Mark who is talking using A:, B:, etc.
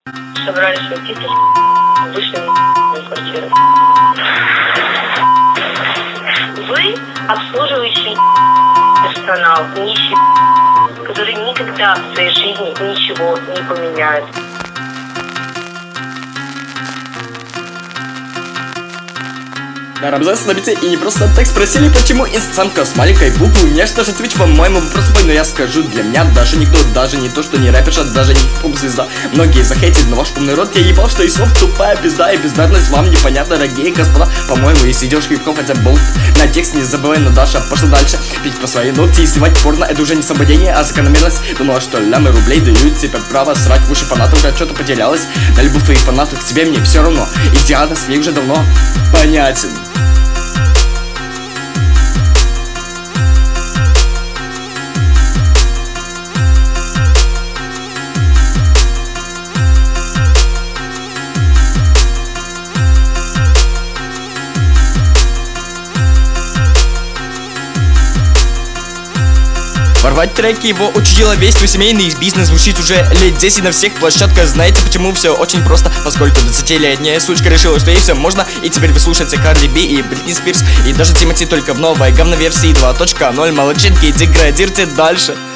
A: Собрались уйти, вышли на квартиру. Вы обслуживающий персонал, нищий, который никогда в своей жизни ничего не поменяет.
B: На Рамзес набиться и не просто так спросили, почему инстасамка с маленькой буквы. Мне что же ответить, по-моему, вопрос твой, но я скажу, для меня даже никто, даже не то, что не рэперша, даже не поп-звезда. Многие захейтили, но ваш умный рот, я ебал, что и слов тупая пизда, и бездарность вам непонятна, дорогие господа. По-моему, если идешь хип-хоп, хотя болт на текст не забывай, но Даша пошла дальше. Пить по своей ногти и сливать порно, это уже не соблюдение, а закономерность. Думала, что лямы рублей дают тебе право срать в уши фанатов, уже что-то потерялось. На любовь твоих фанатов к тебе мне все равно, их диагноз мне уже давно понятен. Ворвать треки его учудила весь твой семейный бизнес. Звучит уже лет 10 на всех площадках. Знаете почему? Все очень просто. Поскольку 20-летняя сучка решила, что ей все можно. И теперь вы слушаете Карди Би и Бритни Спирс. И даже Тимати только в новой говноверсии 2.0. Молодчинки, деградируйте дальше.